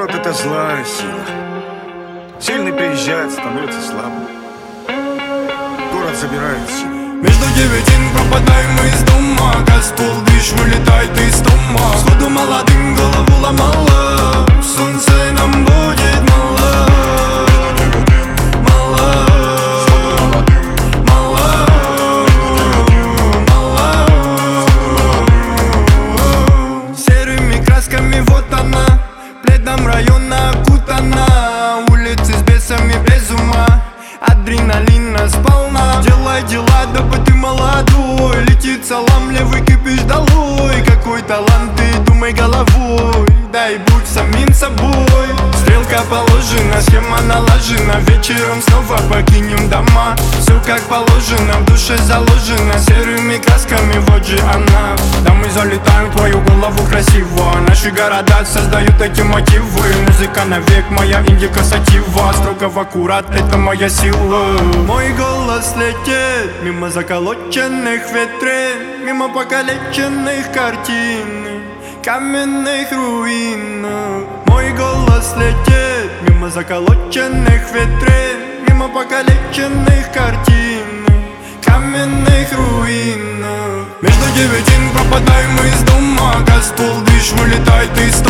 Народ — это злая сила. Сильный приезжает, становится слабым. Город забирает силу. Между девятин пропадаем мы из дома. Газ полдыш вылетает из дома. Сходу молодым голову ломало. Солнце нам будет мало. Мало. Мало. Мало. Серыми красками вот она, пледом района окутана. Улицы с бесами без ума, адреналина сполна. Делай дела, дабы ты молодой. Летит салам, левый кипиш долой. Какой талант, ты думай головой. Дай будь самим собой. Стрелка положена, схема налажена. Вечером снова покинем дома. Все как положено, в душе заложено. Серыми красками, вот же она. Да мы залетаем в твою голову красиво. Наши города создают эти мотивы. Музыка навек, моя индика сатива. Строго в аккурат, это моя сила. Мой голос летит мимо заколоченных витрин, мимо покалеченных картин, каменных руин. Мой голос летит мимо заколоченных витрин, мимо покалеченных картин, каменных руин. Между девятин пропадаем мы из дома. Газ полдыш вылетает из